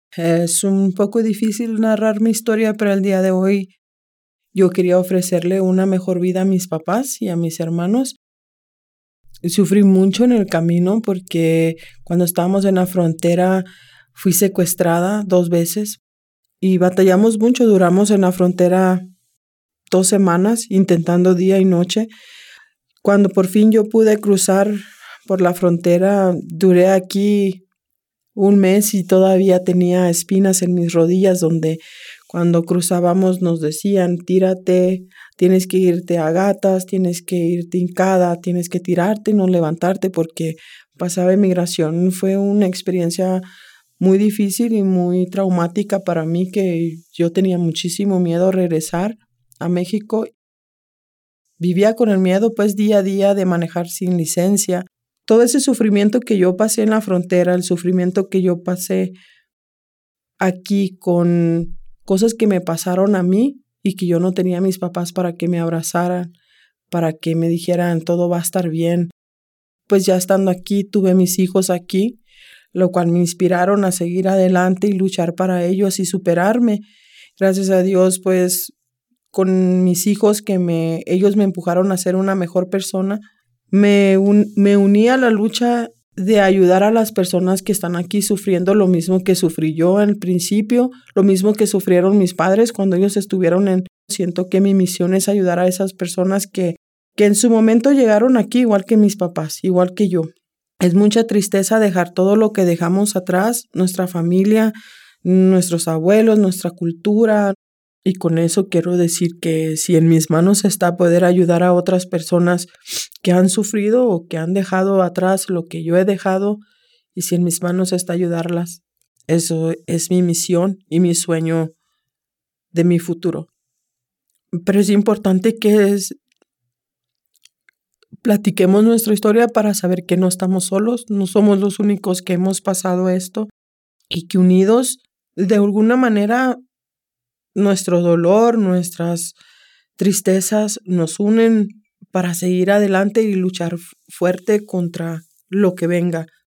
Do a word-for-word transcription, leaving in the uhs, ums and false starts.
Es un poco difícil narrar mi historia, pero el día de hoy yo quería ofrecerle una mejor vida a mis papás y a mis hermanos. Sufrí mucho en el camino porque cuando estábamos en la frontera fui secuestrada dos veces y batallamos mucho. Duramos en la frontera dos semanas intentando día y noche. Cuando por fin yo pude cruzar por la frontera, duré aquí un mes y todavía tenía espinas en mis rodillas donde cuando cruzábamos nos decían, tírate, tienes que irte a gatas, tienes que irte hincada, tienes que tirarte y no levantarte porque pasaba inmigración. Fue una experiencia muy difícil y muy traumática para mí, que yo tenía muchísimo miedo a regresar a México. Vivía con el miedo pues día a día de manejar sin licencia. Todo ese sufrimiento que yo pasé en la frontera, el sufrimiento que yo pasé aquí con cosas que me pasaron a mí y que yo no tenía a mis papás para que me abrazaran, para que me dijeran todo va a estar bien. Pues ya estando aquí, tuve mis hijos aquí, lo cual me inspiraron a seguir adelante y luchar para ellos y superarme. Gracias a Dios, pues con mis hijos que me, ellos me empujaron a ser una mejor persona. Me, un, me uní a la lucha de ayudar a las personas que están aquí sufriendo lo mismo que sufrí yo al principio, lo mismo que sufrieron mis padres cuando ellos estuvieron en... Siento que mi misión es ayudar a esas personas que, que en su momento llegaron aquí igual que mis papás, igual que yo. Es mucha tristeza dejar todo lo que dejamos atrás, nuestra familia, nuestros abuelos, nuestra cultura. Y con eso quiero decir que si en mis manos está poder ayudar a otras personas que han sufrido o que han dejado atrás lo que yo he dejado, y si en mis manos está ayudarlas, eso es mi misión y mi sueño de mi futuro. Pero es importante que es, platiquemos nuestra historia para saber que no estamos solos, no somos los únicos que hemos pasado esto y que unidos de alguna manera nuestro dolor, nuestras tristezas nos unen para seguir adelante y luchar fuerte contra lo que venga.